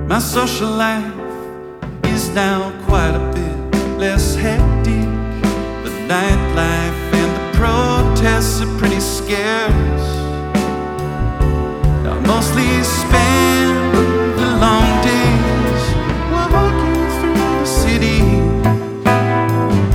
My social life is now quite a bit less hectic. The nightlife and the protests are pretty scarce. I mostly spend